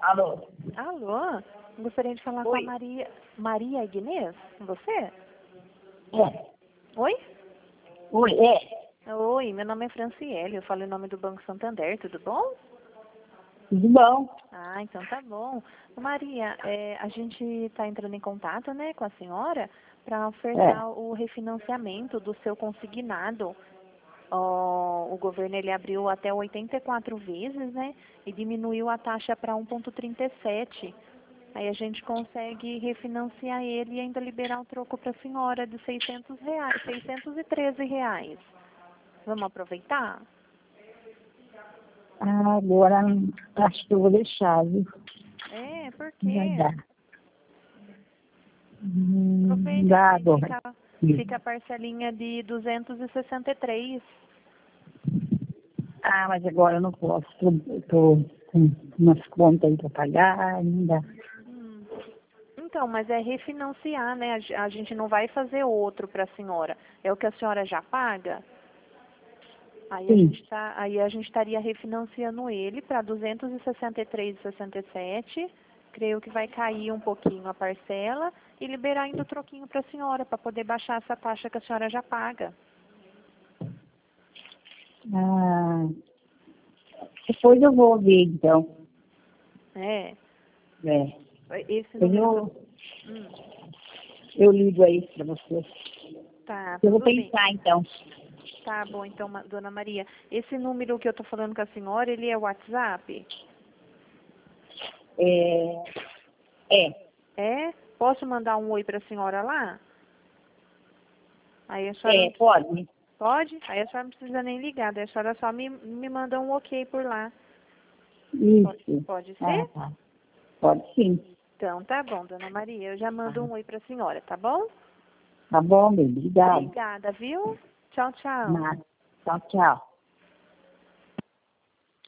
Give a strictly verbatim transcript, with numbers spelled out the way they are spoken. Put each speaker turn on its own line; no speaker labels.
Alô?
Alô? Gostaria de falar
Oi.
com a Maria, Maria Agnês? Você?
É.
Oi?
Oi, é.
Oi, meu nome é Franciele, eu falo em nome do Banco Santander, tudo bom?
Tudo bom?
Ah, então tá bom. Maria, é, a gente está entrando em contato, né, com a senhora para ofertar
É.
o refinanciamento do seu consignado. Ó, o governo ele abriu até oitenta e quatro vezes, né, e diminuiu a taxa para um vírgula trinta e sete. Aí a gente consegue refinanciar ele e ainda liberar o troco para a senhora de seiscentos reais, seiscentos e treze reais. Vamos aproveitar?
Ah, agora acho que eu vou deixar, viu?
É, por
Não vai
quê?
dar. Hum,
Aproveite, que
dá,
daí
dó.
fica, fica a parcelinha de duzentos e sessenta e três.
Ah, mas agora eu não posso. Tô, tô com umas contas aí para pagar, não dá.
Hum. Então, mas é refinanciar, né? A ge- a gente não vai fazer outro para a senhora. É o que a senhora já paga? Aí a
Sim.
gente tá, aí a gente estaria refinanciando ele para duzentos e sessenta e três vírgula sessenta e sete. Creio que vai cair um pouquinho a parcela e liberar ainda o troquinho para a senhora, para poder baixar essa taxa que a senhora já paga.
Ah, depois eu vou ver, então.
É.
É.
Esse
Eu,
número que eu...
vou-
Hum,
eu ligo aí para você.
tá,
Eu vou
tudo bem.
pensar, então.
Tá bom, então, ma- dona Maria. Esse número que eu tô falando com a senhora, ele é o WhatsApp?
É. É.
É? Posso mandar um oi para a senhora lá? Aí a senhora não
É, pode?
pode? Aí a senhora não precisa nem ligar, daí a senhora só me, me manda um ok por lá. Pode,
Isso.
pode
Ah,
ser?
tá. Pode sim.
Então tá bom, dona Maria. Eu já mando um oi para a senhora, tá bom?
Tá bom, bem. Obrigada.
Obrigada, viu? Tchau, tchau.
Nada. Tchau, tchau.